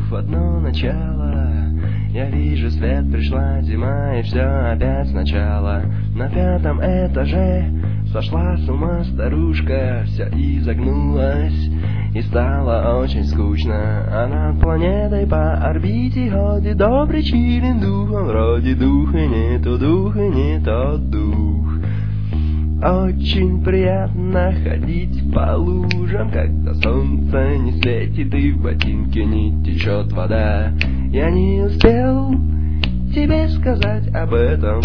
в одно начало. Я вижу свет, пришла зима, и все опять сначала. На 5-м этаже сошла с ума старушка, все изогнулась и стало очень скучно. А над планетой по орбите ходит добрый чилин дух. Он вроде дух и не тот дух. Очень приятно ходить по лужам, когда солнце не светит и в ботинке не течет вода. Я не успел тебе сказать об этом.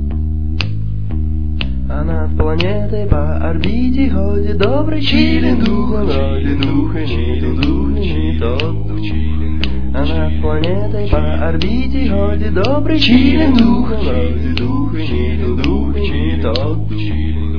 А над планетой по орбите ходит добрый чилин дух. Он вроде дух и не тот дух. А над планетой по орбите ходит добрый чилин дух. Он вроде дух и не тот дух.